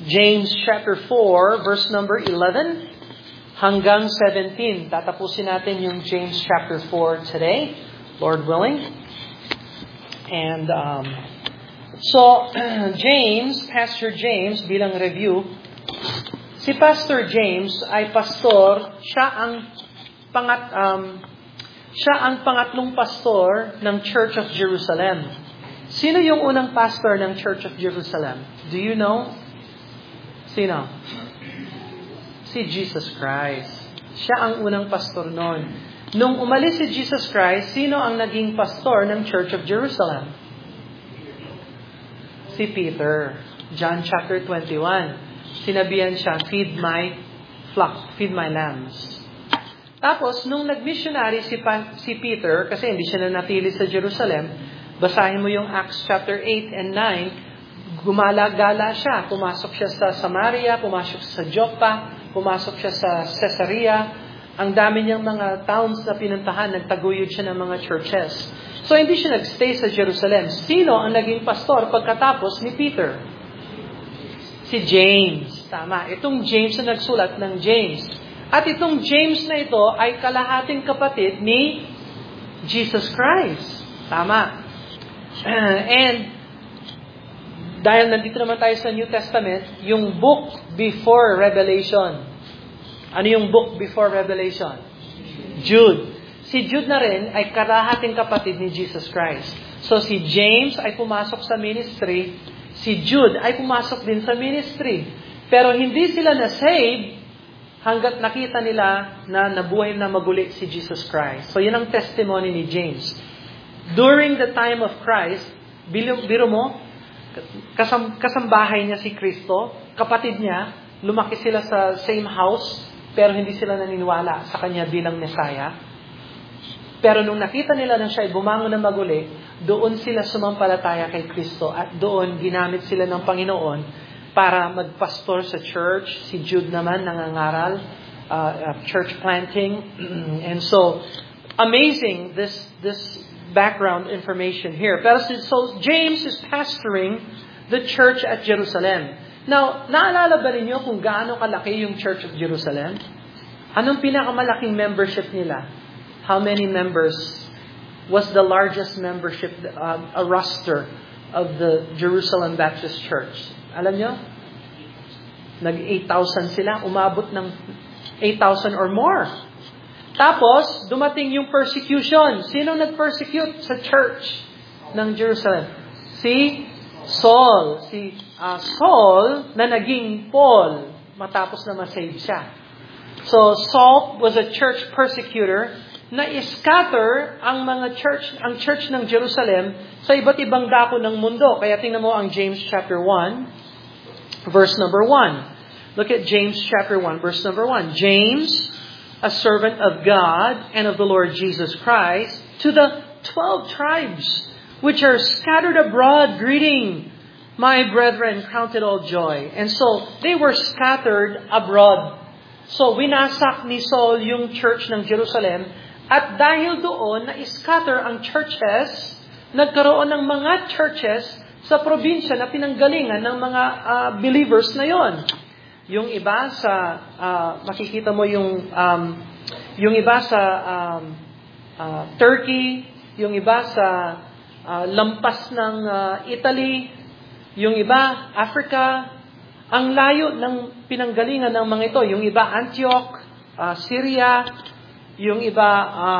James chapter 4, verse number 11 hanggang 17. Tatapusin natin yung James chapter 4 today, Lord willing. And so, Pastor James, bilang review, si Pastor James ay pastor, siya ang pangatlong pastor ng Church of Jerusalem. Sino yung unang pastor ng Church of Jerusalem? Do you know? Sino? Si Jesus Christ. Siya ang unang pastor noon. Nung umalis si Jesus Christ, sino ang naging pastor ng Church of Jerusalem? Si Peter. John chapter 21. Sinabihan siya, feed my flock, feed my lambs. Tapos, nung nag-missionary si Peter, kasi hindi siya nanatili sa Jerusalem, basahin mo yung Acts chapter 8 and 9, gumala-gala siya. Pumasok siya sa Samaria, pumasok siya sa Joppa, pumasok siya sa Caesarea. Ang dami niyang mga towns na pinuntahan, nagtaguyod siya ng mga churches. So, hindi siya nagstay sa Jerusalem. Sino ang naging pastor pagkatapos ni Peter? Si James. Tama. Itong James na nagsulat ng James. At itong James na ito ay kalahating kapatid ni Jesus Christ. Tama. And dahil nandito naman tayo sa New Testament, yung book before Revelation. Ano yung book before Revelation? Jude. Si Jude na rin ay kalahating kapatid ni Jesus Christ. So si James ay pumasok sa ministry, si Jude ay pumasok din sa ministry. Pero hindi sila na-save hanggat nakita nila na nabuhay na maguli si Jesus Christ. So yun ang testimony ni James. During the time of Christ, biro mo, kasambahay niya si Kristo, kapatid niya, lumaki sila sa same house, pero hindi sila naniniwala sa kanya bilang Messiah. Pero nung nakita nila na siya ay bumangon na maguli, doon sila sumampalataya kay Kristo at doon ginamit sila ng Panginoon para magpastor sa church. Si Jude naman nangangaral, church planting. And so, amazing this background information here. Pero so James is pastoring the church at Jerusalem. Now, naalala ba ninyo kung gaano kalaki yung Church of Jerusalem? Anong pinakamalaking membership nila? How many members was the largest membership, a roster of the Jerusalem Baptist Church? Alam nyo? Nag-8,000 sila. Umabot ng 8,000 or more. Tapos, dumating yung persecution. Sino nag-persecute sa church ng Jerusalem? Si Saul. Si Saul na naging Paul matapos na masave siya. So, Saul was a church persecutor na scatter ang church ng Jerusalem sa iba't ibang dako ng mundo. Kaya tingnan mo ang James chapter 1, verse number 1. Look at James chapter 1, verse number 1. James, a servant of God and of the Lord Jesus Christ, to the 12 tribes which are scattered abroad, greeting, my brethren, count it all joy. And so, they were scattered abroad. So, winasak ni Saul yung church ng Jerusalem, at dahil doon, na-scatter ang churches, nagkaroon ng mga churches sa probinsya na pinanggalingan ng mga believers na yon. Yung iba sa makikita mo yung iba sa Turkey, yung iba sa lampas ng Italy, yung iba Africa. Ang layo ng pinanggalingan ng mga ito, yung iba Antioch, Syria, yung iba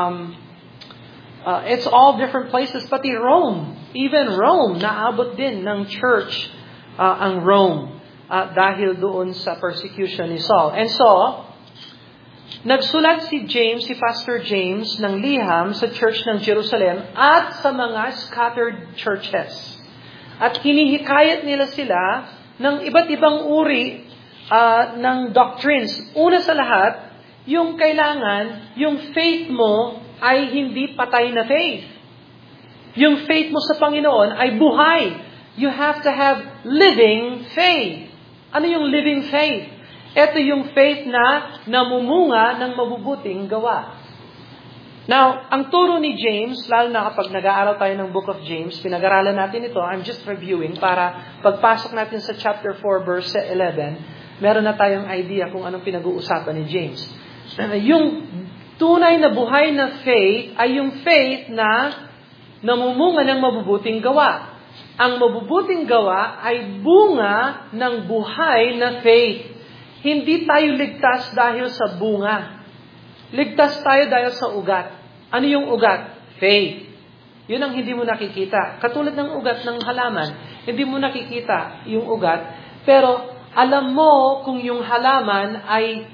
it's all different places, pati Rome. Even Rome, naabot din ng church ang Rome. Dahil doon sa persecution ni Saul. And so, nagsulat si Pastor James ng liham sa church ng Jerusalem at sa mga scattered churches. At hinihikayat nila sila ng iba't ibang uri ng doctrines. Una sa lahat, yung kailangan, yung faith mo ay hindi patay na faith. Yung faith mo sa Panginoon ay buhay. You have to have living faith. Ano yung living faith? Ito yung faith na namumunga ng mabubuting gawa. Now, ang turo ni James, lalo na kapag nag-aaral tayo ng Book of James, pinag-aralan natin ito, I'm just reviewing, para pagpasok natin sa chapter 4, verse 11, meron na tayong idea kung anong pinag-uusapan ni James. Yung tunay na buhay na faith ay yung faith na namumunga ng mabubuting gawa. Ang mabubuting gawa ay bunga ng buhay na faith. Hindi tayo ligtas dahil sa bunga. Ligtas tayo dahil sa ugat. Ano yung ugat? Faith. Yun ang hindi mo nakikita. Katulad ng ugat ng halaman, hindi mo nakikita yung ugat, pero alam mo kung yung halaman ay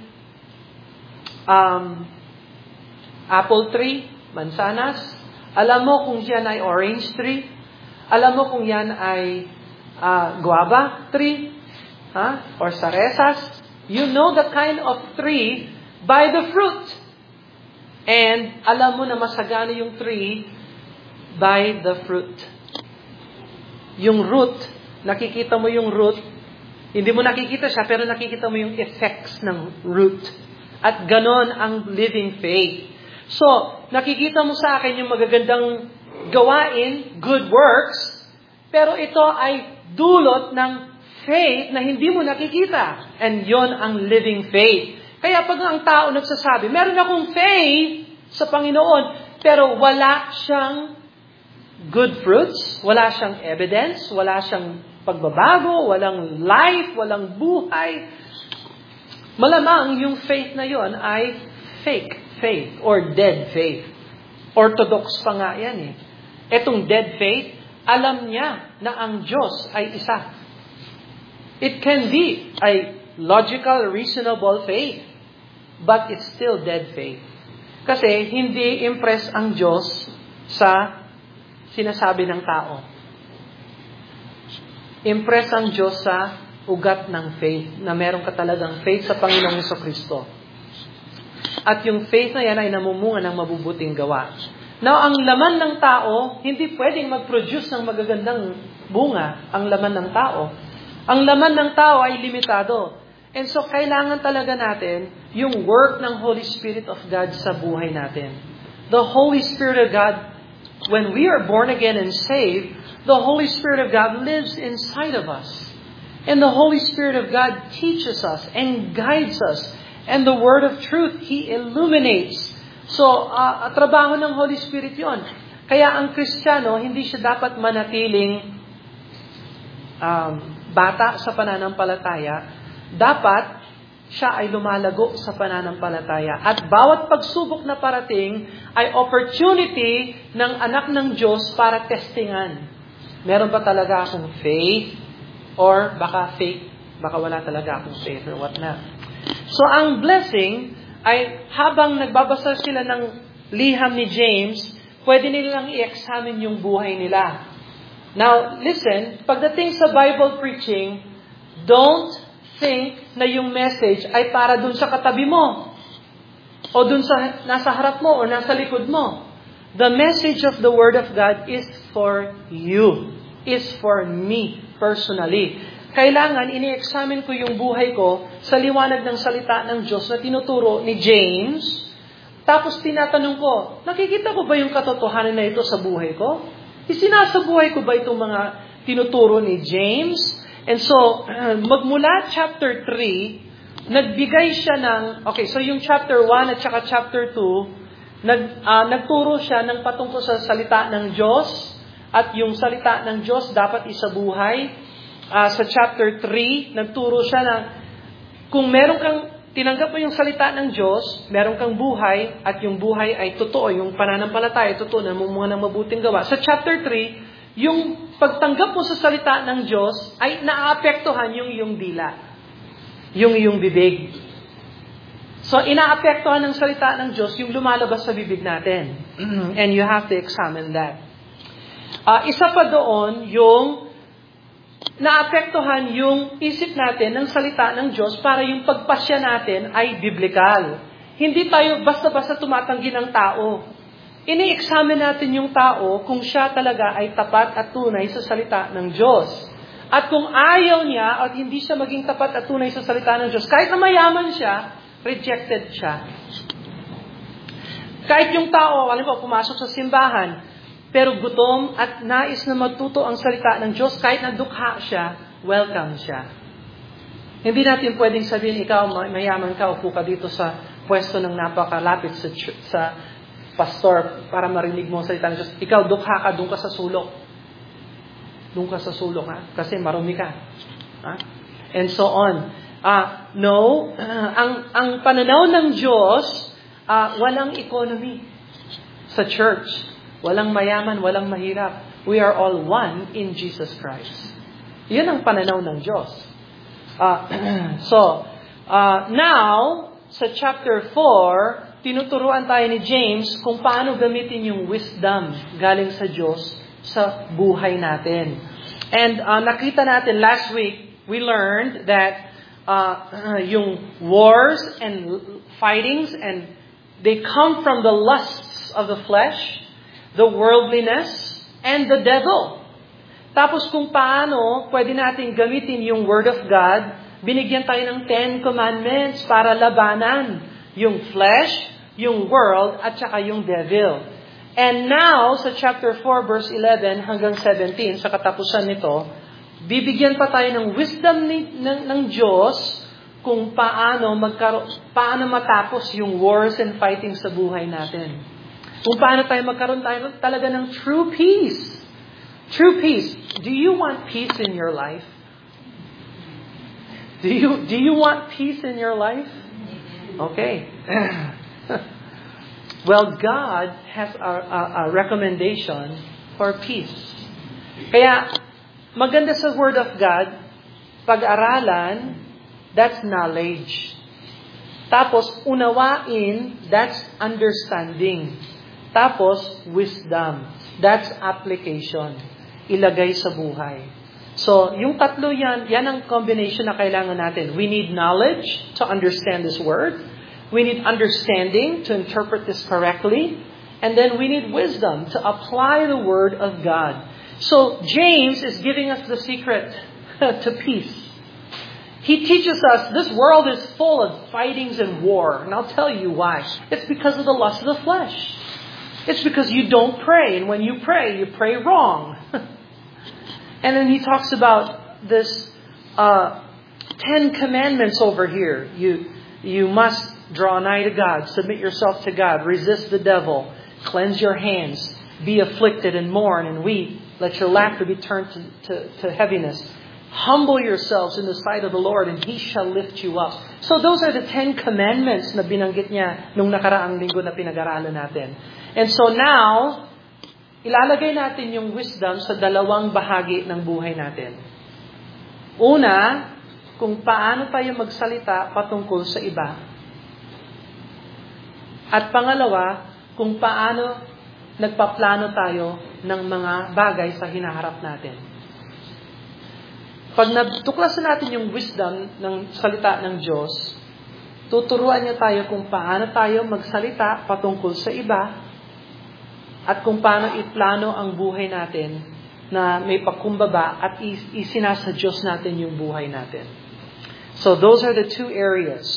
apple tree, mansanas. Alam mo kung yan ay orange tree. Alam mo kung yan ay guava tree, or saresas. You know the kind of tree by the fruit. And alam mo na masagana yung tree by the fruit. Yung root, nakikita mo yung root, hindi mo nakikita siya, pero nakikita mo yung effects ng root. At ganon ang living faith. So, nakikita mo sa akin yung magagandang gawain, good works, pero ito ay dulot ng faith na hindi mo nakikita. And yon ang living faith. Kaya pag ang tao nagsasabi, meron akong faith sa Panginoon, pero wala siyang good fruits, wala siyang evidence, wala siyang pagbabago, walang life, walang buhay, malamang yung faith na yon ay fake faith or dead faith. Orthodox pa nga yan eh. Etong dead faith, alam niya na ang Diyos ay isa. It can be a logical, reasonable faith, but it's still dead faith. Kasi hindi impress ang Diyos sa sinasabi ng tao. Impress ang Diyos sa ugat ng faith, na meron ka talagang faith sa Panginoong Jesucristo. At yung faith na yan ay namumunga ng mabubuting gawa. Now, ang laman ng tao, hindi pwedeng mag-produce ng magagandang bunga ang laman ng tao. Ang laman ng tao ay limitado. And so, kailangan talaga natin yung work ng Holy Spirit of God sa buhay natin. The Holy Spirit of God, when we are born again and saved, the Holy Spirit of God lives inside of us. And the Holy Spirit of God teaches us and guides us. And the Word of Truth, He illuminates. So, trabaho ng Holy Spirit yon. Kaya ang Kristiyano, hindi siya dapat manatiling bata sa pananampalataya. Dapat siya ay lumalago sa pananampalataya. At bawat pagsubok na parating ay opportunity ng anak ng Diyos para testingan. Meron ba talaga akong faith? Or baka fake? Baka wala talaga akong faith or what not. So, ang blessing ay habang nagbabasa sila ng liham ni James, pwede nilang i-examine yung buhay nila. Now, listen, pagdating sa Bible preaching, don't think na yung message ay para dun sa katabi mo, o dun sa nasa harap mo, o nasa likod mo. The message of the Word of God is for you, is for me personally. Kailangan ini-examine ko yung buhay ko sa liwanag ng salita ng Diyos na tinuturo ni James. Tapos tinatanong ko, nakikita ko ba yung katotohanan na ito sa buhay ko? Isinasabuhay ko ba itong mga tinuturo ni James? And so, magmula chapter 3, nagbigay siya ng, okay, so yung chapter 1 at saka chapter 2, nagturo siya ng patungkol sa salita ng Diyos. At yung salita ng Diyos dapat isabuhay. Sa chapter 3, nagturo siya na kung meron kang tinanggap mo yung salita ng Diyos, meron kang buhay, at yung buhay ay totoo, yung pananampalataya ay totoo, namumunga ng mabuting gawa. Sa chapter 3, yung pagtanggap mo sa salita ng Diyos ay naaapektuhan yung iyong dila, yung iyong bibig. So, inaapektuhan ng salita ng Diyos yung lumalabas sa bibig natin. And you have to examine that. Isa pa doon, yung naapektuhan yung isip natin ng salita ng Diyos para yung pagpasya natin ay biblical. Hindi tayo basta-basta tumatanggi ng tao. Ini-examine natin yung tao kung siya talaga ay tapat at tunay sa salita ng Diyos. At kung ayaw niya at hindi siya maging tapat at tunay sa salita ng Diyos, kahit na mayaman siya, rejected siya. Kahit yung tao, alam mo, pumasok sa simbahan, pero gutom at nais na matuto ang salita ng Diyos, kahit na dukha siya, welcome siya. Hindi natin pwedeng sabihin, ikaw mayaman ka, upo ka dito sa pwesto ng napakalapit sa pastor para marinig mo ang salita ng Diyos. Ikaw, dukha ka, doon ka sa sulok. Doon ka sa sulok, ha? Kasi marumi ka. Ha? And so on. No, ang pananaw ng Diyos, walang economy sa church. Walang mayaman, walang mahirap. We are all one in Jesus Christ. Yun ang pananaw ng Diyos. Now, sa chapter 4, tinuturuan tayo ni James kung paano gamitin yung wisdom galing sa Diyos sa buhay natin. And nakita natin last week, we learned that yung wars and fightings, and they come from the lusts of the flesh, the worldliness, and the devil. Tapos kung paano pwede natin gamitin yung Word of God, binigyan tayo ng 10 Commandments para labanan yung flesh, yung world, at saka yung devil. And now, sa chapter 4, verse 11 hanggang 17, sa katapusan nito, bibigyan pa tayo ng wisdom ng Diyos kung paano matapos yung wars and fighting sa buhay natin. Kung paano tayo magkaroon tayo talaga ng true peace. True peace. Do you want peace in your life? Do you want peace in your life? Okay. Well, God has a recommendation for peace. Kaya, maganda sa Word of God, pag-aralan, that's knowledge. Tapos, unawain, that's understanding. Tapos, wisdom, that's application. Ilagay sa buhay. So, yung tatlo yan ang combination na kailangan natin. We need knowledge to understand this Word. We need understanding to interpret this correctly. And then we need wisdom to apply the Word of God. So, James is giving us the secret to peace. He teaches us this world is full of fightings and war. And I'll tell you why. It's because of the lust of the flesh. It's because you don't pray. And when you pray wrong. And then he talks about this 10 commandments over here. You must draw nigh to God. Submit yourself to God. Resist the devil. Cleanse your hands. Be afflicted and mourn and weep. Let your laughter be turned to heaviness. Humble yourselves in the sight of the Lord and He shall lift you up. So those are the 10 commandments na binanggit niya nung nakaraang linggo na pinag-aralan natin. And so now, ilalagay natin yung wisdom sa dalawang bahagi ng buhay natin. Una, kung paano tayo magsalita patungkol sa iba. At pangalawa, kung paano nagpaplano tayo ng mga bagay sa hinaharap natin. Pag natuklasan natin yung wisdom ng salita ng Diyos, tuturuan niya tayo kung paano tayo magsalita patungkol sa iba at kung paano iplano ang buhay natin na may pagkumbaba at isinasa Diyos natin yung buhay natin. So those are the two areas.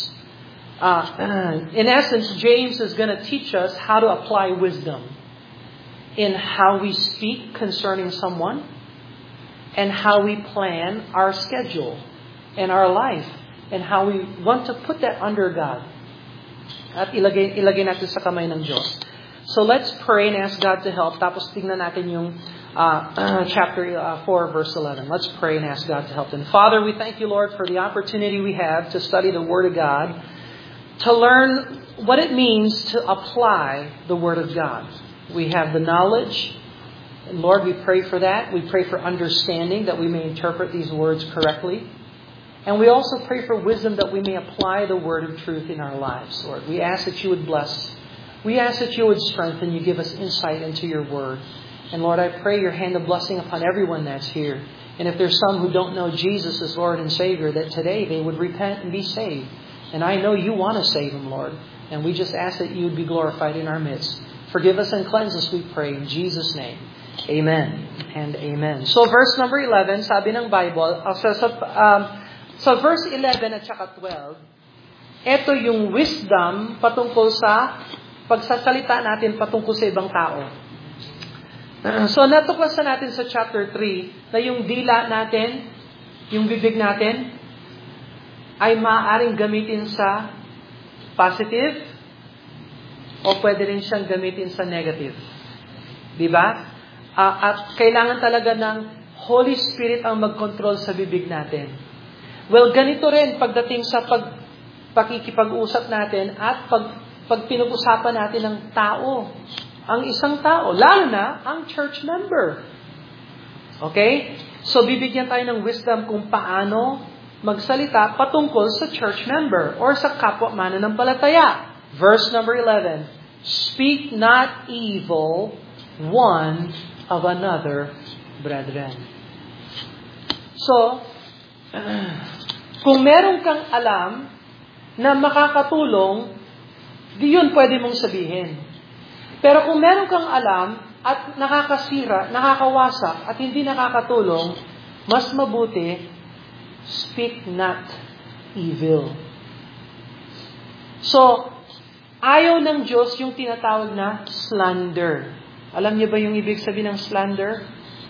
In essence, James is going to teach us how to apply wisdom in how we speak concerning someone and how we plan our schedule and our life and how we want to put that under God. At ilagay natin sa kamay ng Diyos. So let's pray and ask God to help. Tapos tingnan natin yung chapter 4, verse 11. Let's pray and ask God to help. And Father, we thank you, Lord, for the opportunity we have to study the Word of God, to learn what it means to apply the Word of God. We have the knowledge. And Lord, we pray for that. We pray for understanding that we may interpret these words correctly. And we also pray for wisdom that we may apply the Word of truth in our lives, Lord. We ask that you would bless. We ask that you would strengthen. You give us insight into your Word. And Lord, I pray your hand of blessing upon everyone that's here. And if there's some who don't know Jesus as Lord and Savior, that today they would repent and be saved. And I know you want to save them, Lord. And we just ask that you would be glorified in our midst. Forgive us and cleanse us, we pray, in Jesus' name. Amen and amen. So verse number 11, sabi ng Bible, so verse 11 at saka 12, ito yung wisdom patungkol sa pagsasalita natin patungkol sa ibang tao. So, natuklasan natin sa chapter 3 na yung dila natin, yung bibig natin, ay maaaring gamitin sa positive o pwede rin siyang gamitin sa negative. Diba? At kailangan talaga ng Holy Spirit ang mag-control sa bibig natin. Well, ganito rin pagdating sa pakikipag-usap natin at pag pinag-usapan natin ng tao. Ang isang tao, lalo na ang church member. Okay? So, bibigyan tayo ng wisdom kung paano magsalita patungkol sa church member or sa kapwa mananampalataya. Verse number 11, speak not evil one of another, brethren. So, kung meron kang alam na makakatulong, di yun pwede mong sabihin. Pero kung meron kang alam at nakakasira, nakakawasak, at hindi nakakatulong, mas mabuti, speak not evil. So, ayaw ng Diyos yung tinatawag na slander. Alam niyo ba yung ibig sabihin ng slander?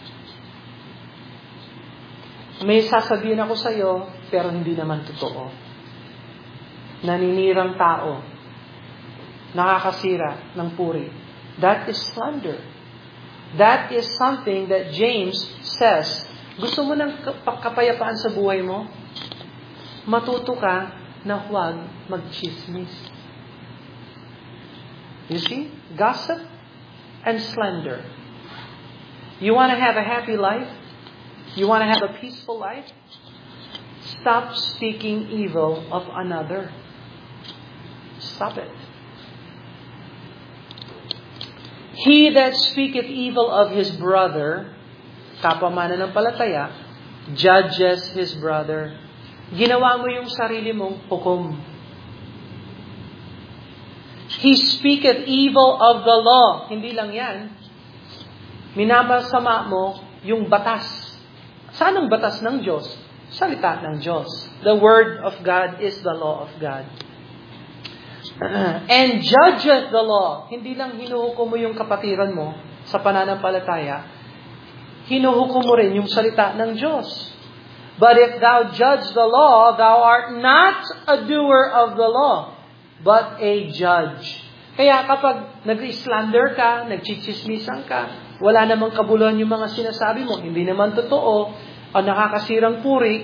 May sasabihin ako sa iyo, pero hindi naman totoo. Naninirang tao. Nakakasira ng puri. That is slander. That is something that James says. Gusto mo ng kapayapaan sa buhay mo? Matuto ka na huwag magchismis. You see? Gossip and slander. You want to have a happy life? You want to have a peaceful life? Stop speaking evil of another. Stop it. He that speaketh evil of his brother, kapwa mananampalataya, judges his brother. Ginawa mo yung sarili mong hukom. He speaketh evil of the law. Hindi lang yan. Minamasama mo yung batas. Saan ang batas ng Diyos? Salita ng Diyos. The Word of God is the law of God. And judgeth the law. Hindi lang hinuhukom mo yung kapatiran mo sa pananampalataya. Hinuhukom mo rin yung salita ng Diyos. But if thou judge the law, thou art not a doer of the law, but a judge. Kaya kapag nag-slander ka, nagchichismisan ka, wala namang kabuluhan yung mga sinasabi mo, hindi naman totoo, o nakakasirang puri,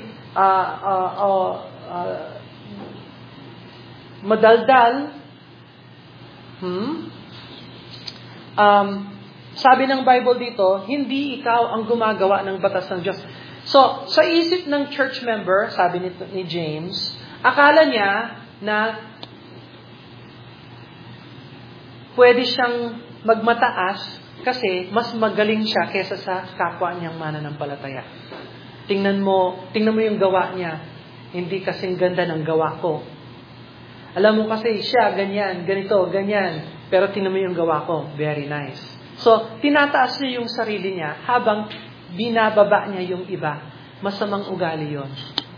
madaldal, sabi ng Bible dito, hindi ikaw ang gumagawa ng batas ng Diyos. So, sa isip ng church member, sabi ni James, akala niya na pwede siyang magmataas kasi mas magaling siya kesa sa kapwa niyang mananampalataya. Tingnan mo yung gawa niya. Hindi kasing ganda ng gawa ko. Alam mo kasi siya, ganyan, ganito, ganyan. Pero tingnan mo yung gawa ko. Very nice. So, tinataas niya yung sarili niya habang binababa niya yung iba. Masamang ugali yon.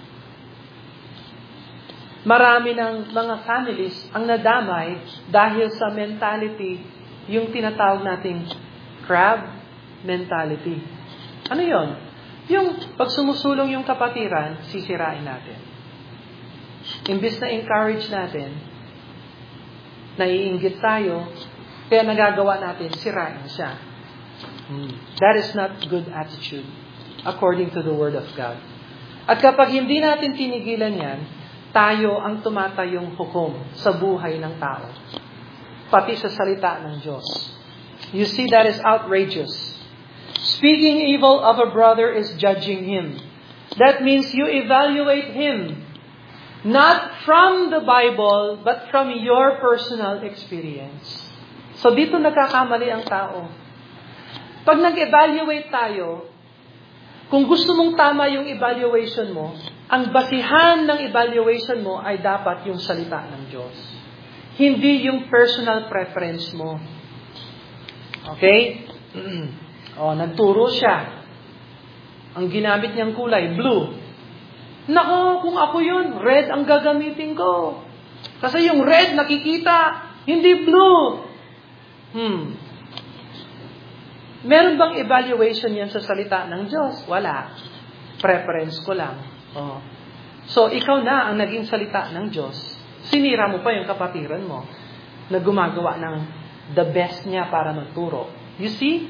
Marami ng mga families ang nadamay dahil sa mentality, yung tinatawag nating crab mentality. Ano yon? Yung pag sumusulong yung kapatiran, sisirain natin. Imbis na encourage natin, naiinggit tayo, kaya nagagawa natin, sirain siya. That is not good attitude according to the Word of God. At kapag hindi natin tinigilan yan, tayo ang tumatayong hukom sa buhay ng tao. Pati sa salita ng Diyos. You see, that is outrageous. Speaking evil of a brother is judging him. That means you evaluate him. Not from the Bible, but from your personal experience. So dito nagkakamali ang tao. Pag nag-evaluate tayo, kung gusto mong tama yung evaluation mo, ang basihan ng evaluation mo ay dapat yung salita ng Diyos. Hindi yung personal preference mo. Okay? Nagturo siya. Ang ginamit niyang kulay, blue. Nako, kung ako yun, red ang gagamitin ko. Kasi yung red nakikita, hindi blue. Meron bang evaluation yan sa salita ng Diyos? Wala. Preference ko lang. Oh. So, ikaw na ang naging salita ng Diyos. Sinira mo pa yung kapatiran mo na gumagawa ng the best niya para magturo. You see?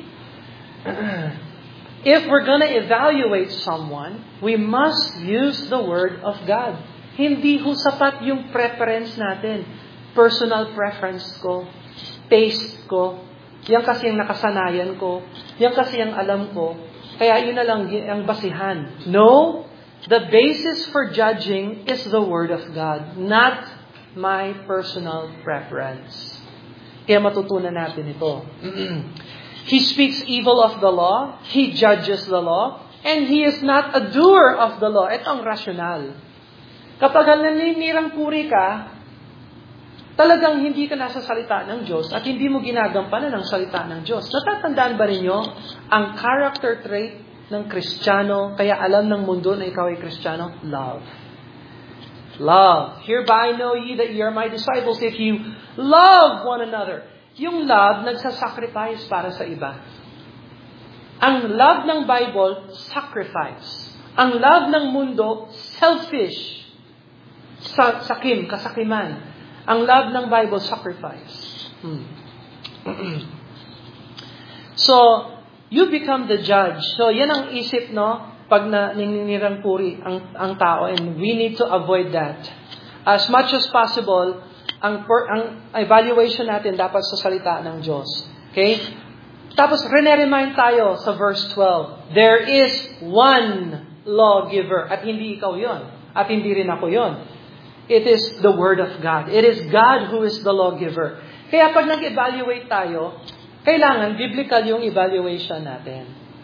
If we're gonna evaluate someone, we must use the Word of God. Hindi ho sapat yung preference natin. Personal preference ko. Taste ko. Yan kasi yung nakasanayan ko. Yan kasi yung alam ko. Kaya yun na lang ang basihan. No, the basis for judging is the Word of God, not my personal preference. Kaya matutunan natin ito. He speaks evil of the law, he judges the law, and he is not a doer of the law. Ito ang rasyonal. Kapag naninirang puri ka, talagang hindi ka nasa salita ng Diyos at hindi mo ginagampanan ng salita ng Diyos. Natatandaan ba ninyo ang character trait ng Kristiyano, kaya alam ng mundo na ikaw ay Kristiyano? Love. Love. Hereby know ye that ye are my disciples if you love one another. Yung love, nagsasacrifice para sa iba. Ang love ng Bible, sacrifice. Ang love ng mundo, selfish. Kasakiman. Ang love ng Bible, sacrifice. So, you become the judge. So, yan ang isip, no? Pag naninirang puri ang tao, and we need to avoid that. As much as possible, ang evaluation natin dapat sa salita ng Diyos. Okay? Tapos, remind tayo sa verse 12. There is one lawgiver. At hindi ikaw yon. At hindi rin ako yon. It is the Word of God. It is God who is the lawgiver. Kaya pag nag-evaluate tayo, kailangan biblical yung evaluation natin.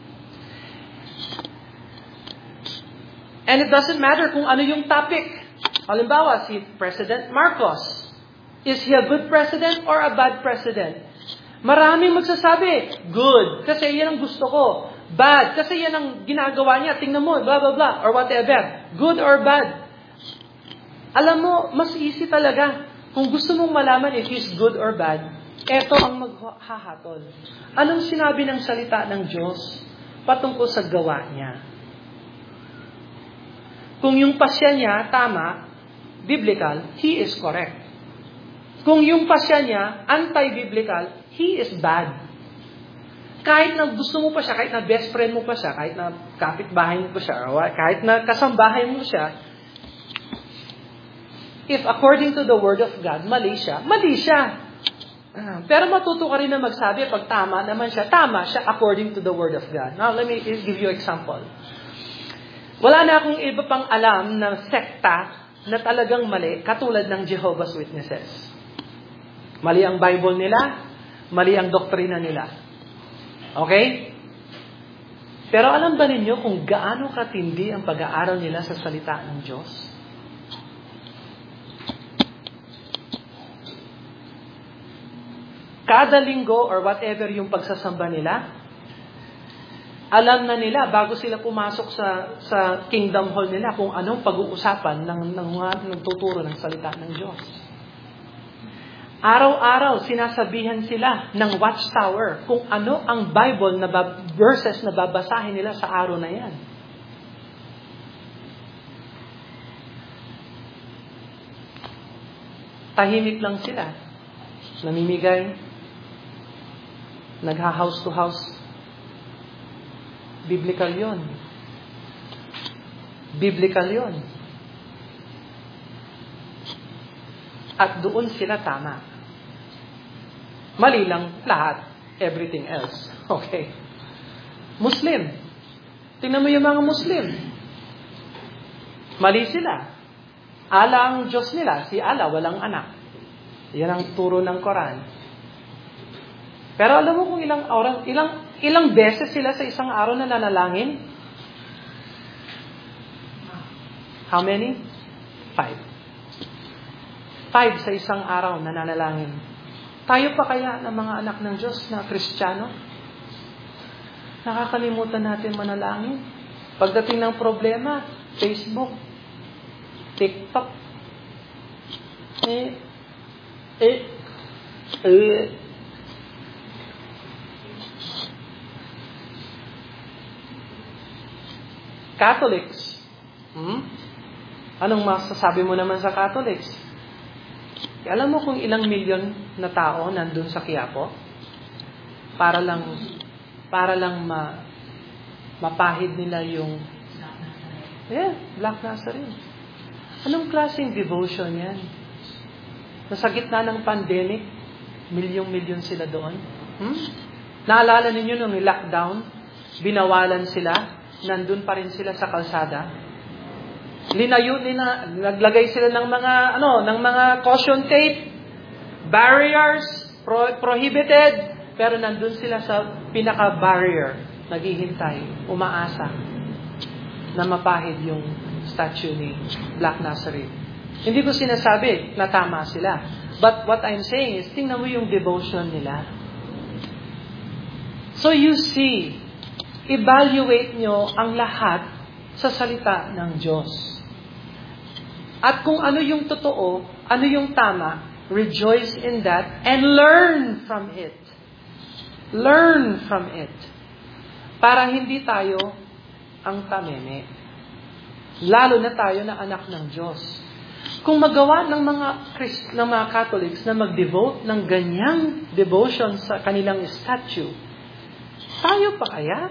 And it doesn't matter kung ano yung topic. Halimbawa, si President Marcos. Is he a good president or a bad president? Maraming magsasabi, good, kasi yan ang gusto ko. Bad, kasi yan ang ginagawa niya. Tingnan mo, blah, blah, blah, or whatever. Good or bad. Alam mo, mas easy talaga. Kung gusto mong malaman if he's good or bad, eto ang maghahatol. Anong sinabi ng salita ng Diyos patungkol sa gawa niya? Kung yung pasya niya tama, biblical, he is correct. Kung yung pasya niya anti-biblical, he is bad. Kahit na gusto mo pa siya, kahit na best friend mo pa siya, kahit na kapitbahay mo pa siya, or kahit na kasambahay mo siya, if according to the Word of God, mali siya, mali siya. Pero matuto ka rin na magsabi, pag tama naman siya, tama siya according to the Word of God. Now, let me give you example. Wala na akong iba pang alam na sekta na talagang mali, katulad ng Jehovah's Witnesses. Mali ang Bible nila, mali ang doktrina nila. Okay? Pero alam ba ninyo kung gaano katindi ang pag-aaral nila sa salita ng Diyos? Kada linggo or whatever yung pagsasamba nila, alam na nila bago sila pumasok sa kingdom hall nila kung anong pag-uusapan ng nagtuturo ng salita ng Diyos. Araw-araw sinasabihan sila ng watchtower kung ano ang Bible na verses na babasahin nila sa araw na yan. Tahimik lang sila. Namimigay. Nagha-house to house. Biblical yon. Biblical yon. At doon sila tama. Mali lang lahat. Everything else. Okay. Muslim. Tingnan mo yung mga Muslim. Mali sila. Allah ang Diyos nila. Si Allah, walang anak. Yan ang turo ng Quran. Pero alam mo kung ilang beses sila sa isang araw na nanalangin? How many? 5. 5 sa isang araw na nanalangin. Tayo pa kaya ng mga anak ng Diyos na Kristiyano? Nakakalimutan natin manalangin. Pagdating ng problema, Facebook, TikTok, Catholics. Anong masasabi mo naman sa Catholics? Alam mo kung ilang milyon na tao nandun sa Quiapo? Para lang mapahid nila yung Black Nazarene. Anong klaseng devotion yan? Nasa gitna ng pandemic, milyong-milyon sila doon. Naalala ninyo nung lockdown, binawalan sila, nandun pa rin sila sa kalsada. Naglagay sila ng mga caution tape, barriers, prohibited, pero nandun sila sa pinaka-barrier, naghihintay, umaasa na mapahid yung statue ni Black Nazarene. Hindi ko sinasabi na tama sila. But what I'm saying is, tingnan mo yung devotion nila. So you see, evaluate nyo ang lahat sa salita ng Diyos. At kung ano yung totoo, ano yung tama, rejoice in that and learn from it. Learn from it. Para hindi tayo ang tameme. Lalo na tayo na anak ng Diyos. Kung magawa ng mga Catholics na mag-devote ng ganyang devotion sa kanilang statue, tayo pa kaya?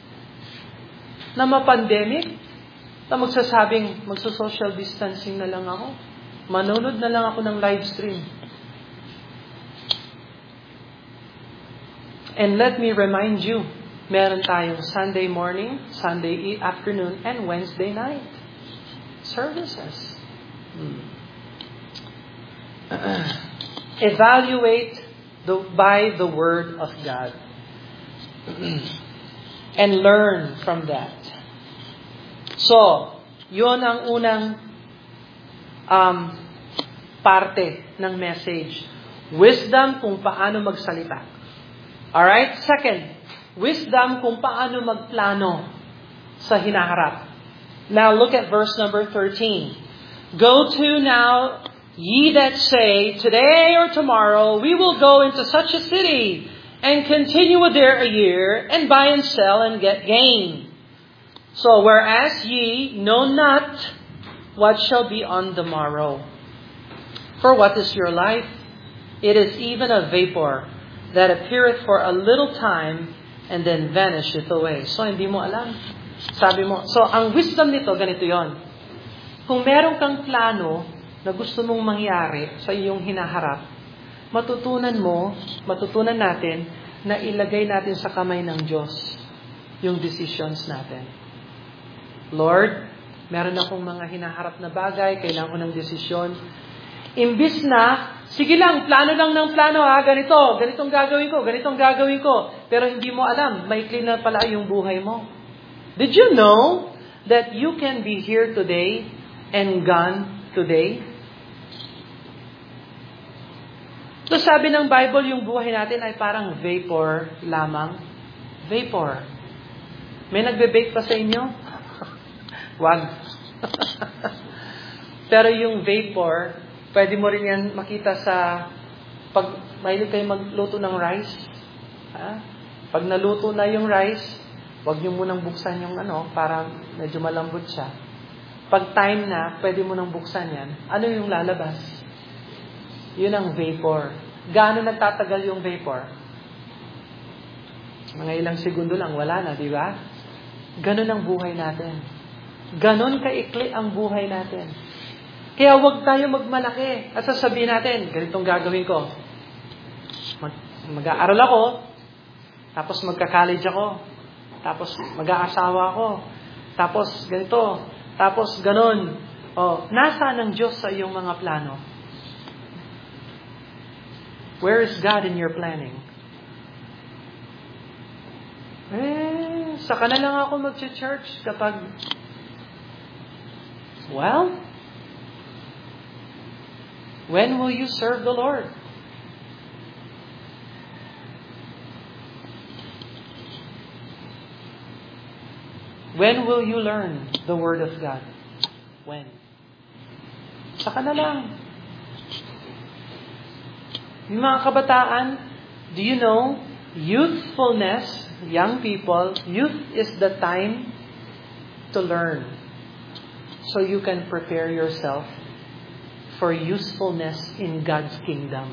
Na ma-pandemic, na magsasabing magso-social distancing na lang ako, manonood na lang ako ng live stream. And let me remind you, meron tayong Sunday morning, Sunday afternoon, and Wednesday night services. Evaluate by the Word of God. And learn from that. So, yun ang unang parte ng message. Wisdom kung paano magsalita. Alright? Second, wisdom kung paano magplano sa hinaharap. Now look at verse number 13. Go to now, ye that say, today or tomorrow we will go into such a city and continue there a year and buy and sell and get gain. So whereas ye know not what shall be on the morrow. For what is your life? It is even a vapor that appeareth for a little time and then vanisheth away. So hindi mo alam. Sabi mo, so ang wisdom nito, ganito yon. Kung meron kang plano na gusto mong mangyari sa iyong hinaharap, matutunan natin na ilagay natin sa kamay ng Diyos yung decisions natin. Lord, meron akong mga hinaharap na bagay, kailangan ko ng desisyon. Imbis na, sige lang, plano lang ng plano ganitong gagawin ko. Pero hindi mo alam, maikli na pala yung buhay mo. Did you know that you can be here today and gone today? So sabi ng Bible, yung buhay natin ay parang vapor lamang. Vapor. May nagbe-bake pa sa inyo? Wag. Pero yung vapor, pwede mo rin yan makita sa pag mahilig kayo magluto ng rice. Pag naluto na yung rice, wag nyo munang buksan yung para medyo malambot siya. Pag time na, pwede mo nang buksan yan. Ano yung lalabas? Yun ang vapor. Gaano nagtatagal yung vapor? Mga ilang segundo lang, wala na, di ba? Ganon ang buhay natin. Ganon kaikli ang buhay natin. Kaya huwag tayo magmalaki at sasabihin natin, ganitong gagawin ko. Mag-aaral ako, tapos magka-college ako, tapos mag-aasawa ako, tapos ganito, tapos ganon. Nasaan ang Diyos sa iyong mga plano? Where is God in your planning? Saka na lang ako mag-church kapag, when will you serve the Lord? When will you learn the Word of God? When? Saka na lang. Yung mga kabataan, do you know, youthfulness, young people, youth is the time to learn so you can prepare yourself for usefulness in God's kingdom.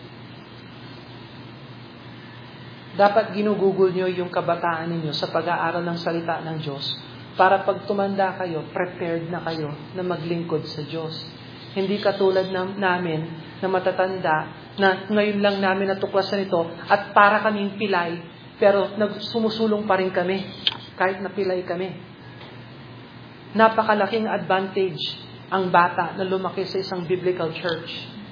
Dapat ginugugol nyo yung kabataan ninyo sa pag-aaral ng salita ng Diyos para pag tumanda kayo, prepared na kayo na maglingkod sa Diyos. Hindi katulad namin na matatanda na ngayon lang namin natuklasan ito at para kaming pilay, pero sumusulong pa rin kami kahit napilay kami. Napakalaking advantage ang bata na lumaki sa isang biblical church.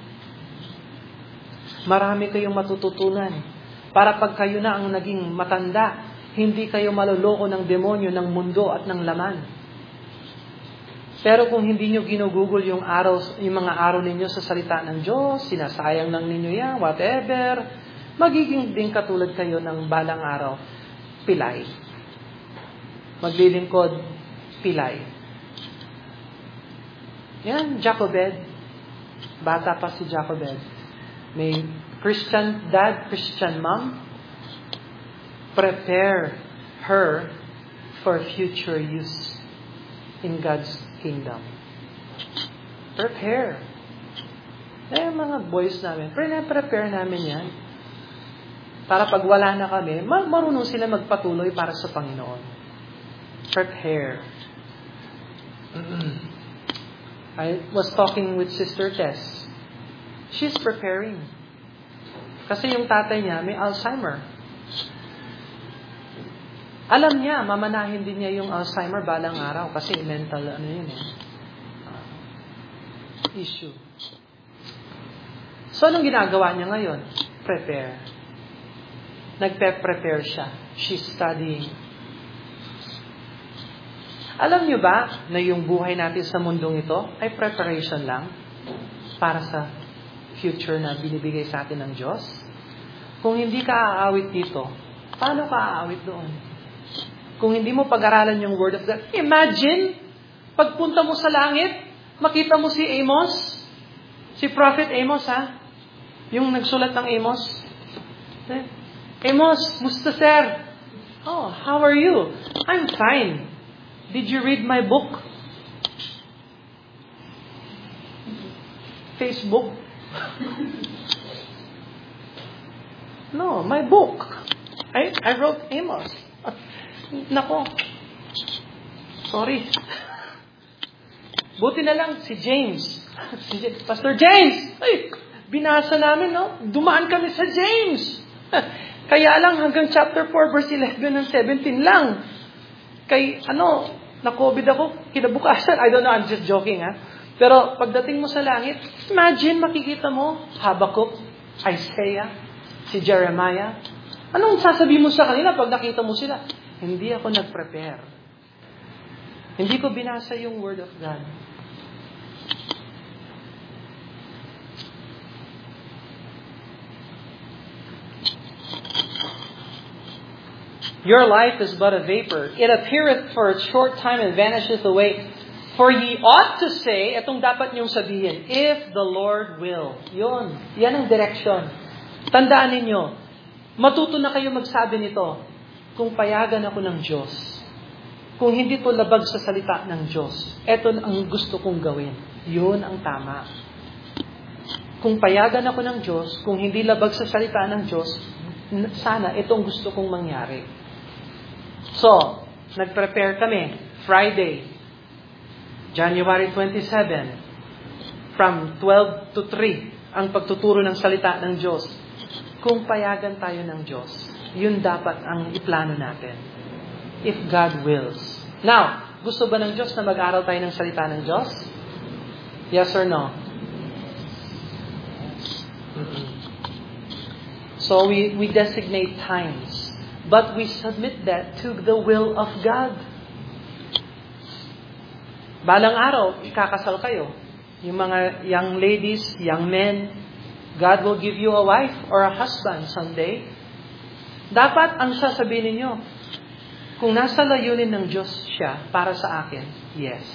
Marami kayong matututunan. Para pag kayo na ang naging matanda, hindi kayo maloloko ng demonyo, ng mundo at ng laman. Pero kung hindi nyo ginugugol yung mga araw ninyo sa salita ng Diyos, sinasayang lang ninyo yan, whatever, magiging din katulad kayo ng balang araw, pilay. Maglilingkod, pilay. Yan, Jacobed. Bata pa si Jacobed. May Christian dad, Christian mom. Prepare her for future use in God's kingdom. Prepare. Mga boys namin, prepare namin yan. Para pag wala na kami, marunong sila magpatuloy para sa Panginoon. Prepare. I was talking with Sister Tess. She's preparing. Kasi yung tatay niya may Alzheimer. Alam niya, mamanahin din niya yung Alzheimer balang araw kasi mental issue. So, anong ginagawa niya ngayon? Prepare. Nagpe-prepare siya. She's studying. Alam niyo ba na yung buhay natin sa mundong ito ay preparation lang para sa future na binibigay sa atin ng Diyos? Kung hindi ka aawit dito, paano ka aawit doon? Kung hindi mo pag-aralan yung Word of God, imagine, pagpunta mo sa langit, makita mo si Amos, si Prophet Amos, yung nagsulat ng Amos. Amos, musta sir? Oh, how are you? I'm fine. Did you read my book? Facebook? No, my book. I wrote Amos. Nako. Sorry. Buti na lang si James. Pastor James! Ay, binasa namin, no? Dumaan kami sa James. Kaya lang hanggang chapter 4, verse 11 and 17 lang. Na-COVID ako, kinabukasan. I don't know, I'm just joking, Pero pagdating mo sa langit, imagine, makikita mo, Habakkuk, Isaiah, si Jeremiah. Anong sasabihin mo sa kanila pag nakita mo sila? Hindi ako nag-prepare. Hindi ko binasa yung Word of God. Your life is but a vapor. It appeareth for a short time and vanisheth away. For ye ought to say, itong dapat niyong sabihin, if the Lord will. Yun. Yan ang direksyon. Tandaan ninyo, matuto na kayo magsabi nito, kung payagan ako ng Diyos, kung hindi to labag sa salita ng Diyos, eto ang gusto kong gawin. Yun ang tama. Kung payagan ako ng Diyos, kung hindi labag sa salita ng Diyos, sana itong gusto kong mangyari. So, nag-prepare kami. Friday, January 27, from 12 to 3, ang pagtuturo ng salita ng Diyos. Kung payagan tayo ng Diyos, yun dapat ang iplano natin. If God wills. Now, gusto ba ng Diyos na mag-aral tayo ng salita ng Diyos? Yes or no? So we designate times, but we submit that to the will of God. Balang araw, ikakasal kayo. Yung mga young ladies, young men, God will give you a wife or a husband someday. Dapat ang sasabihin ninyo, kung nasa layunin ng Diyos siya para sa akin, yes.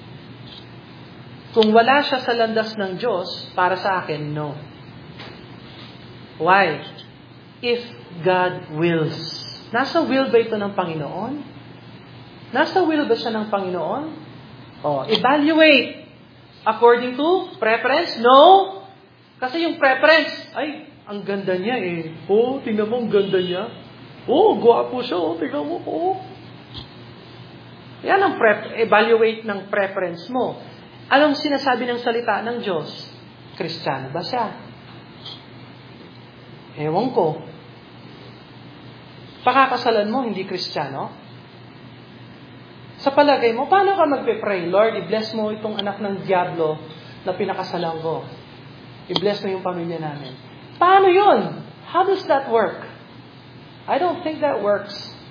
Kung wala siya sa landas ng Diyos para sa akin, no. Why? If God wills. Nasa will ba ito ng Panginoon? Nasa will ba siya ng Panginoon? Evaluate. According to preference? No. Kasi yung preference, ay, ang ganda niya eh. Tingnan mo, ang ganda niya. Gwapo siya. Tingnan mo. Yan ang evaluate ng preference mo. Anong sinasabi ng salita ng Diyos? Kristiyano ba siya? Ewan ko. Pakakasalan mo, hindi Kristiyano? Sa palagay mo, paano ka magpe-pray? Lord, i-bless mo itong anak ng Diablo na pinakasalan ko. I-bless mo yung pamilya namin. Paano yun? How does that work? I don't think that works.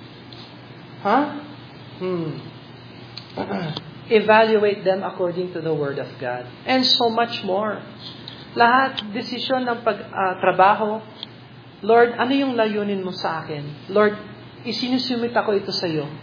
Evaluate them according to the Word of God. And so much more. Lahat, desisyon ng pagtrabaho. Lord, ano yung layunin mo sa akin? Lord, isinusumit ako ito sa iyo.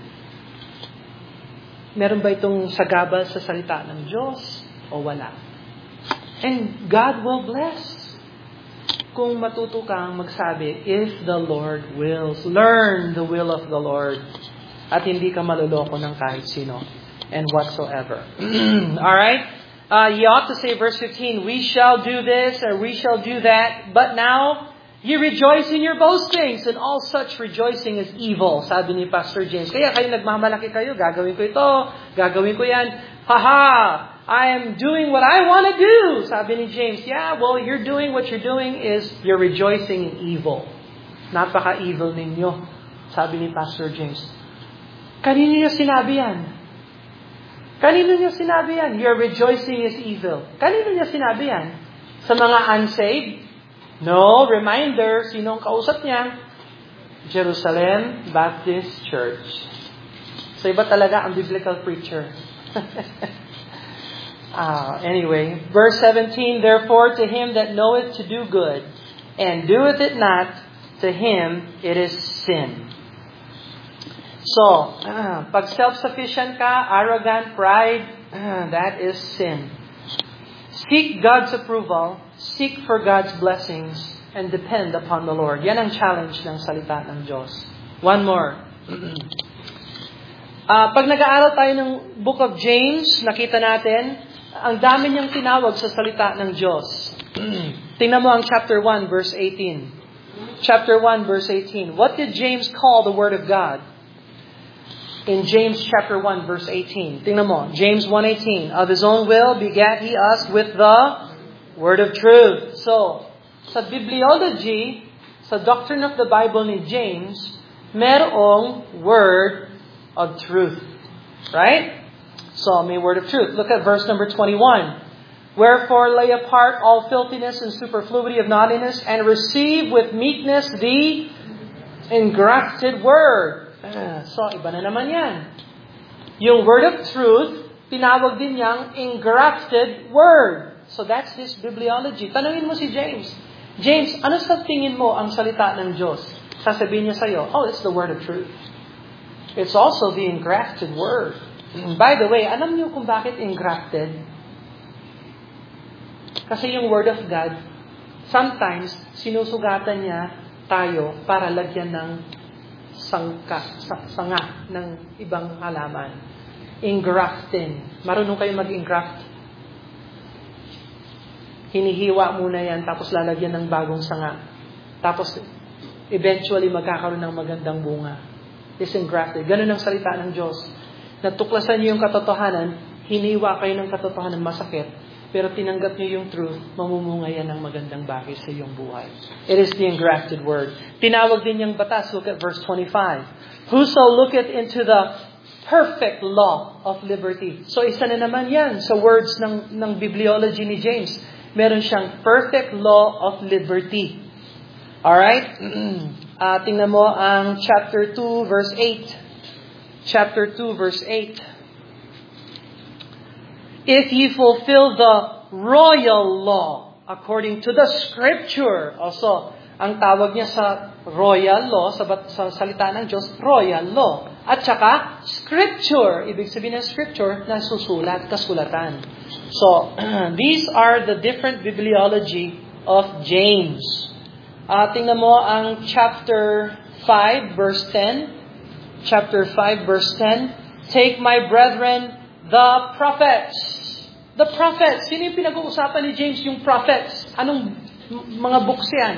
Meron ba itong sagabal sa salita ng Diyos? O wala? And God will bless. Kung matuto kang magsabi, if the Lord wills, learn the will of the Lord. At hindi ka maluloko ng kahit sino and whatsoever. Alright? You ought to say, verse 15, we shall do this or we shall do that, but now you rejoice in your boastings, and all such rejoicing is evil, sabi ni Pastor James. Kaya kayo nagmamalaki kayo, gagawin ko ito, gagawin ko yan. Haha! I am doing what I want to do, sabi ni James. Yeah, well, you're doing what you're doing is you're rejoicing in evil. Napaka-evil ninyo, sabi ni Pastor James. Kanino niya sinabi yan? Kanino niya sinabi yan? Your rejoicing is evil. Kanino niya sinabi yan? Sa mga unsaved? No, reminder, sinong kausap niya? Jerusalem Baptist Church. So iba talaga ang biblical preacher. Anyway, verse 17, therefore to him that knoweth to do good, and doeth it not, to him it is sin. So, pag self-sufficient ka, arrogant, pride, that is sin. Seek God's approval, seek for God's blessings, and depend upon the Lord. Yan ang challenge ng salita ng Diyos. One more. Pag nag-aaral tayo ng Book of James, nakita natin, ang dami niyang tinawag sa salita ng Diyos. Tingnan mo ang chapter 1, verse 18. Chapter 1, verse 18. What did James call the Word of God? In James chapter 1, verse 18. Tingnan mo, James 1:18. Of His own will begat He us with the Word of truth. So, sa bibliology, sa doctrine of the Bible ni James, merong Word of truth. Right? So, may Word of truth. Look at verse number 21. Wherefore lay apart all filthiness and superfluity of naughtiness, and receive with meekness the engrafted Word. So, iba na naman yan. Yung Word of truth, tinawag din niyang engrafted Word. So, that's his bibliology. Tanungin mo si James. James, ano sa tingin mo ang salita ng Diyos? Sasabihin niya sa'yo, it's the Word of truth. It's also the engrafted Word. By the way, alam niyo kung bakit engrafted? Kasi yung Word of God, sometimes, sinusugatan niya tayo para lagyan ng sanga ng ibang halaman. Engrafting. Marunong kayo mag-engraft? Hinihiwa muna yan, tapos lalagyan ng bagong sanga. Tapos, eventually, magkakaroon ng magandang bunga. It's engrafted. Ganun ang salita ng Diyos. Natuklasan niyo yung katotohanan, hiniwa kayo ng katotohanan masakit, pero tinanggap niyo yung truth, mamumunga yan ng magandang bagay sa iyong buhay. It is the engrafted Word. Tinawag din niyang batas. Look at verse 25. Whoso looketh into the perfect law of liberty. So isa na naman yan sa words ng bibliology ni James. Meron siyang perfect law of liberty. Alright? Tingnan mo ang chapter 2, verse 8. Chapter 2, verse 8. If ye fulfill the royal law according to the Scripture. Also, ang tawag niya sa royal law, sa salita ng Diyos, royal law. At saka, Scripture. Ibig sabihin ng Scripture na susulat, kasulatan. So, these are the different bibliology of James. Tingnan mo ang chapter 5, verse 10. Chapter 5, verse 10. Take my brethren, the prophets. The prophets. Sino yung pinag-uusapan ni James? Yung prophets. Anong mga books yan?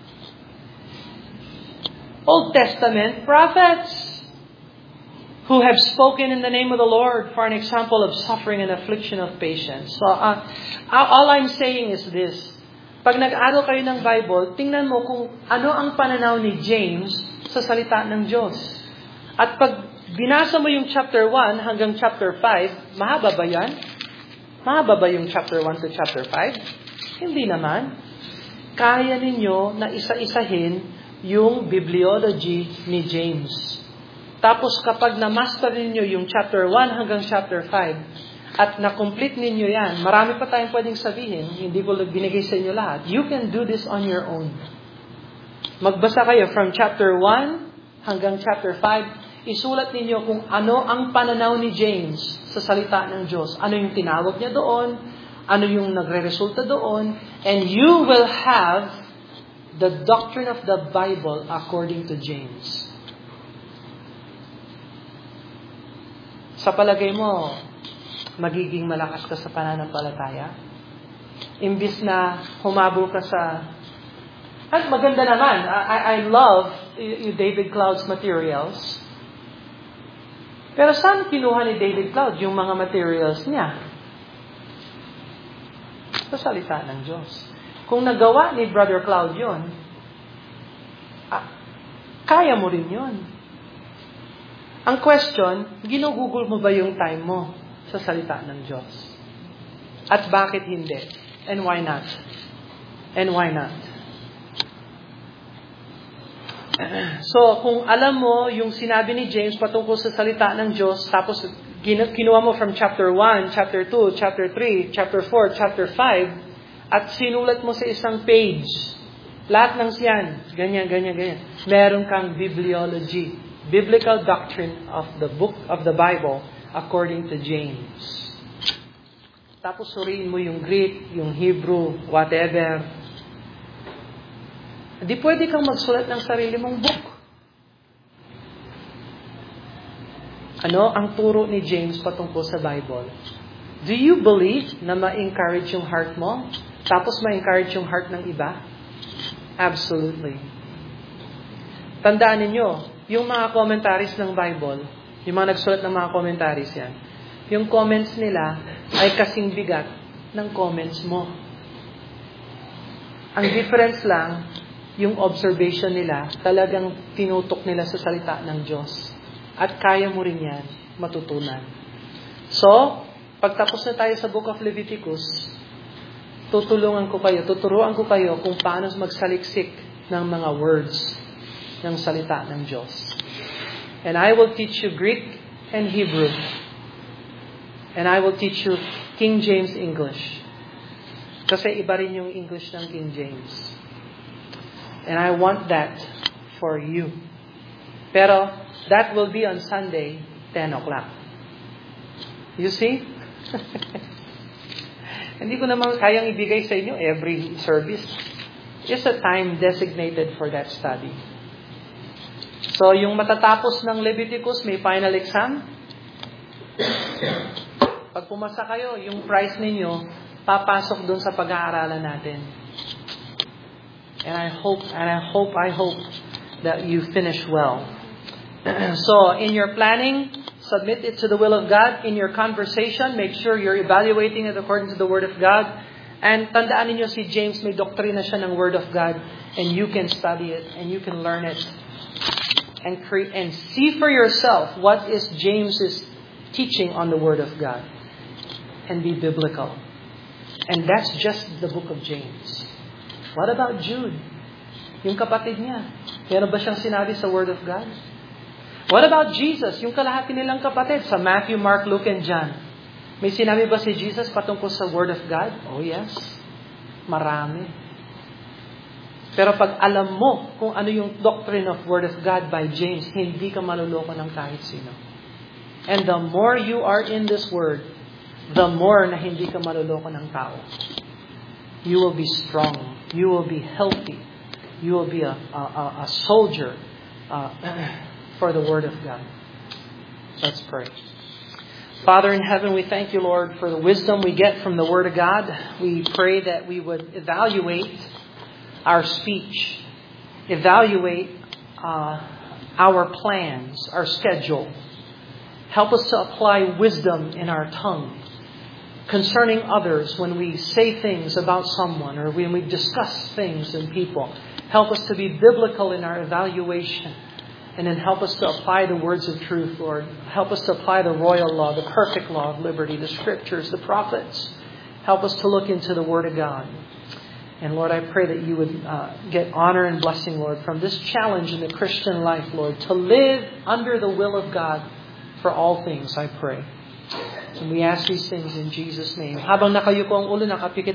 Old Testament prophets who have spoken in the name of the Lord for an example of suffering and affliction of patience. So, all I'm saying is this. Pag nag-aaral kayo ng Bible, tingnan mo kung ano ang pananaw ni James sa salita ng Diyos. At pag binasa mo yung chapter 1 hanggang chapter 5, mahaba ba yan? Mahaba ba yung chapter 1 to chapter 5? Hindi naman. Kaya ninyo na isa-isahin yung bibliology ni James. Tapos kapag na-master ninyo yung chapter 1 hanggang chapter 5, at na-complete ninyo yan, marami pa tayong pwedeng sabihin, hindi ko binigay sa inyo lahat. You can do this on your own. Magbasa kayo from chapter 1 hanggang chapter 5, isulat ninyo kung ano ang pananaw ni James sa salita ng Diyos. Ano yung tinawag niya doon, ano yung nagre-resulta doon, and you will have the doctrine of the Bible according to James. Sa palagay mo, magiging malakas ka sa pananampalataya? Imbis na humabol ka sa... At maganda naman, I love David Cloud's materials. Pero saan kinuha ni David Cloud yung mga materials niya? Sa salita ng Diyos. Kung nagawa ni Brother Cloud yun, kaya mo rin yun. Ang question, ginugugol mo ba yung time mo sa salita ng Diyos? At bakit hindi? And why not? And why not? So, kung alam mo yung sinabi ni James patungkol sa salita ng Diyos, tapos kinuha mo from chapter 1, chapter 2, chapter 3, chapter 4, chapter 5, at sinulat mo sa isang page, lahat ng siyan, ganyan, ganyan, ganyan. Meron kang bibliology, biblical doctrine of the book of the Bible according to James. Tapos suriin mo yung Greek, yung Hebrew, whatever. Di pwede kang magsulat ng sarili mong book. Ano ang turo ni James patungkol sa Bible? Do you believe na ma-encourage yung heart mo? Tapos ma-encourage yung heart ng iba? Absolutely. Tandaan ninyo, yung mga commentaries ng Bible, yung mga nagsulat ng mga commentaries yan, yung comments nila ay kasing bigat ng comments mo. Ang difference lang, yung observation nila, talagang tinutok nila sa salita ng Diyos. At kaya mo rin yan matutunan. So, pagtapos na tayo sa Book of Leviticus, tuturuan ko kayo kung paano magsaliksik ng mga words ng salita ng Diyos. And I will teach you Greek and Hebrew. And I will teach you King James English. Kasi iba rin yung English ng King James. And I want that for you. Pero, that will be on Sunday, 10 o'clock. You see? Hindi ko naman kayang ibigay sa inyo every service. It's a time designated for that study. So, yung matatapos ng Leviticus, may final exam. Pag pumasa kayo, yung prize ninyo, papasok dun sa pag-aaralan natin. And I hope that you finish well. So, in your planning, submit it to the will of God. In your conversation, make sure you're evaluating it according to the Word of God. And tandaan ninyo si James, may doktrina siya ng Word of God. And you can study it, and you can learn it. And see for yourself what is James's teaching on the Word of God. And be biblical. And that's just the book of James. What about Jude? Yung kapatid niya. Meron ba siyang sinabi sa Word of God? What about Jesus? Yung kalahati nilang kapatid sa Matthew, Mark, Luke, and John. May sinabi ba si Jesus patungkol sa Word of God? Oh yes. Marami. Pero pag alam mo kung ano yung doctrine of Word of God by James, hindi ka maluloko ng kahit sino. And the more you are in this Word, the more na hindi ka maluloko ng tao. You will be strong. You will be healthy. You will be a soldier for the Word of God. Let's pray. Father in heaven, we thank you, Lord, for the wisdom we get from the Word of God. We pray that we would evaluate our speech, evaluate our plans, our schedule. Help us to apply wisdom in our tongue concerning others when we say things about someone or when we discuss things in people. Help us to be biblical in our evaluation. And then help us to apply the words of truth, Lord. Help us to apply the royal law, the perfect law of liberty, the scriptures, the prophets. Help us to look into the Word of God. And Lord, I pray that you would get honor and blessing, Lord, from this challenge in the Christian life, Lord, to live under the will of God for all things, I pray. And we ask these things in Jesus' name. Habang nakayuko ang ulo, nakapikit